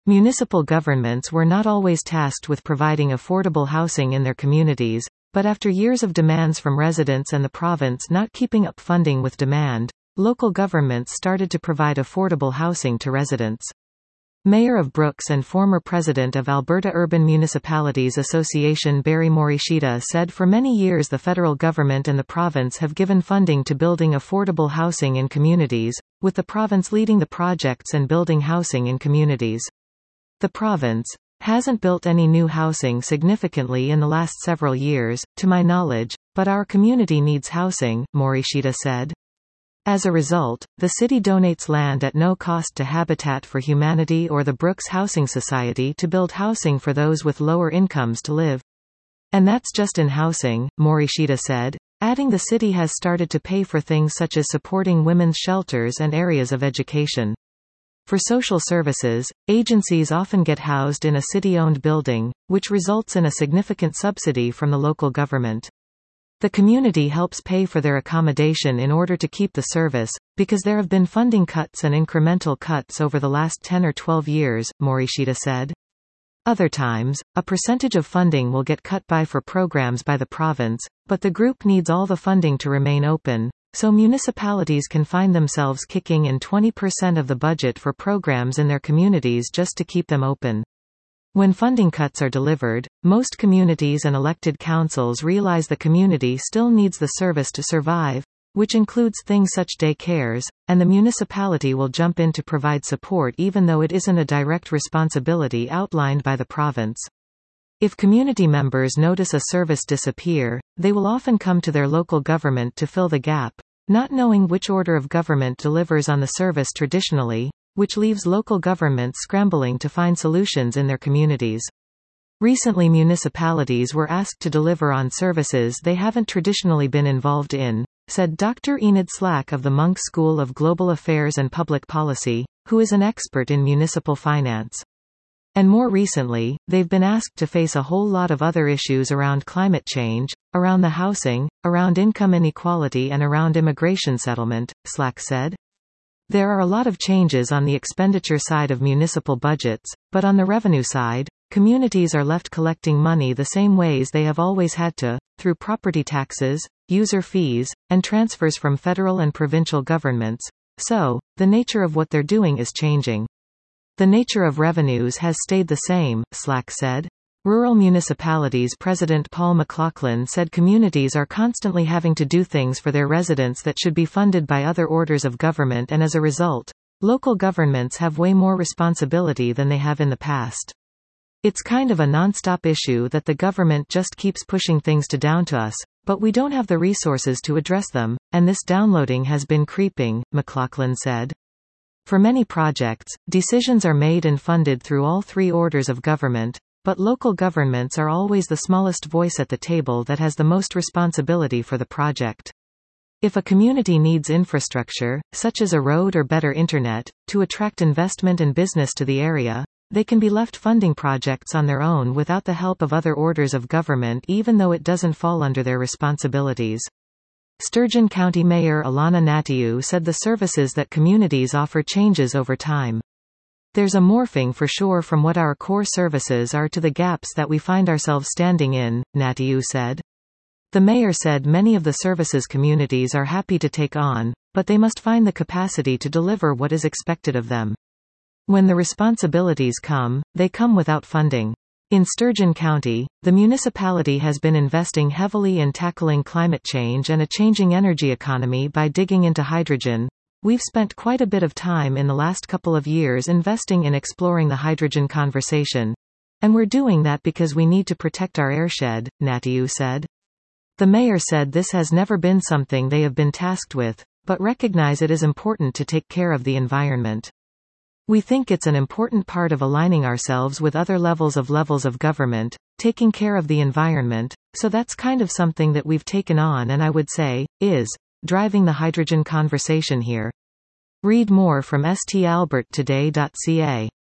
Municipal governments were not always tasked with providing affordable housing in their communities, but after years of demands from residents and the province not keeping up funding with demand, local governments started to provide affordable housing to residents. Mayor of Brooks and former president of Alberta Urban Municipalities Association Barry Morishita said for many years the federal government and the province have given funding to building affordable housing in communities, with the province leading the projects and building housing in communities. The province hasn't built any new housing significantly in the last several years, to my knowledge, but our community needs housing, Morishita said. As a result, the city donates land at no cost to Habitat for Humanity or the Brooks Housing Society to build housing for those with lower incomes to live. And that's just in housing, Morishita said, adding the city has started to pay for things such as supporting women's shelters and areas of education. For social services, agencies often get housed in a city-owned building, which results in a significant subsidy from the local government. The community helps pay for their accommodation in order to keep the service, because there have been funding cuts and incremental cuts over the last 10 or 12 years, Morishita said. Other times, a percentage of funding will get cut for programs by the province, but the group needs all the funding to remain open, so municipalities can find themselves kicking in 20% of the budget for programs in their communities just to keep them open. When funding cuts are delivered, most communities and elected councils realize the community still needs the service to survive, which includes things such day cares, and the municipality will jump in to provide support even though it isn't a direct responsibility outlined by the province. If community members notice a service disappear, they will often come to their local government to fill the gap, not knowing which order of government delivers on the service traditionally, which leaves local governments scrambling to find solutions in their communities. Recently municipalities were asked to deliver on services they haven't traditionally been involved in, said Dr. Enid Slack of the Munk School of Global Affairs and Public Policy, who is an expert in municipal finance. And more recently, they've been asked to face a whole lot of other issues around climate change, around the housing, around income inequality and around immigration settlement, Slack said. There are a lot of changes on the expenditure side of municipal budgets, but on the revenue side, communities are left collecting money the same ways they have always had to, through property taxes, user fees, and transfers from federal and provincial governments. So, the nature of what they're doing is changing. The nature of revenues has stayed the same, Slack said. Rural Municipalities President Paul McLaughlin said communities are constantly having to do things for their residents that should be funded by other orders of government, and as a result, local governments have way more responsibility than they have in the past. It's kind of a non-stop issue that the government just keeps pushing things down to us, but we don't have the resources to address them, and this downloading has been creeping, McLaughlin said. For many projects, decisions are made and funded through all three orders of government, but local governments are always the smallest voice at the table that has the most responsibility for the project. If a community needs infrastructure, such as a road or better internet, to attract investment and business to the area, they can be left funding projects on their own without the help of other orders of government, even though it doesn't fall under their responsibilities. Sturgeon County Mayor Alana Natiu said the services that communities offer changes over time. There's a morphing for sure from what our core services are to the gaps that we find ourselves standing in, Natiu said. The mayor said many of the services communities are happy to take on, but they must find the capacity to deliver what is expected of them. When the responsibilities come, they come without funding. In Sturgeon County, the municipality has been investing heavily in tackling climate change and a changing energy economy by digging into hydrogen. We've spent quite a bit of time in the last couple of years investing in exploring the hydrogen conversation. And we're doing that because we need to protect our airshed, Natiu said. The mayor said this has never been something they have been tasked with, but recognize it is important to take care of the environment. We think it's an important part of aligning ourselves with other levels of government, taking care of the environment, so that's kind of something that we've taken on and I would say, is driving the hydrogen conversation here. Read more from stalberttoday.ca.